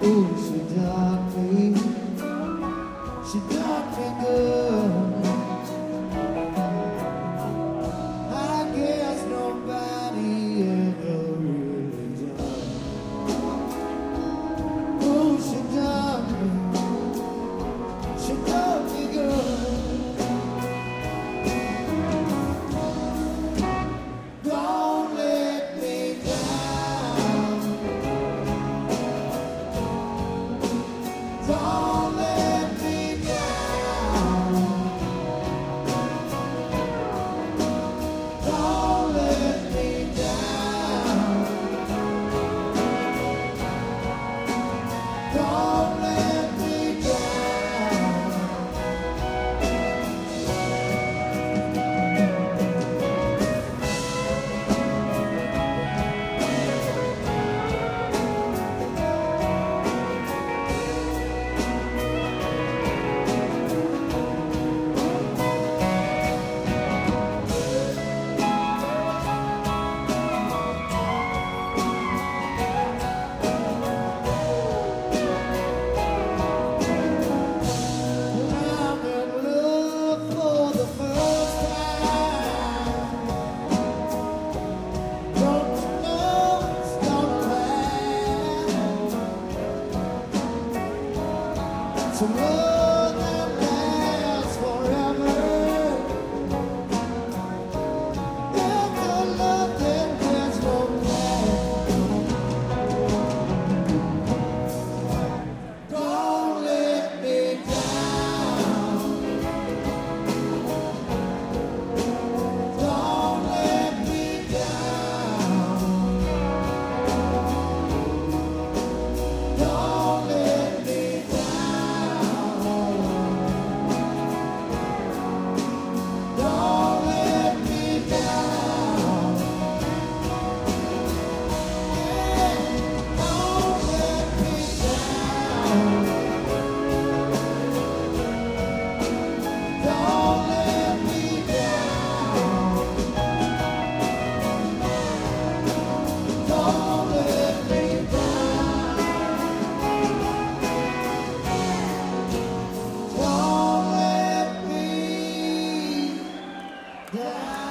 Ooh, she got me. She got me good. I guess nobody ever really does. Ooh, she got me. She got me good. Don't let me down. Don't let me down. Don't let me down. Don't let me down. I'm in love for the first time. Don't you know it's gonna last? It's a love that lasts forever. It's a love that has no past. Don't let me down. Don't let me down. Don't let me down. Don't let me down. Yeah, don't let me down. Don't let me down. Don't let me down. Don't let me down.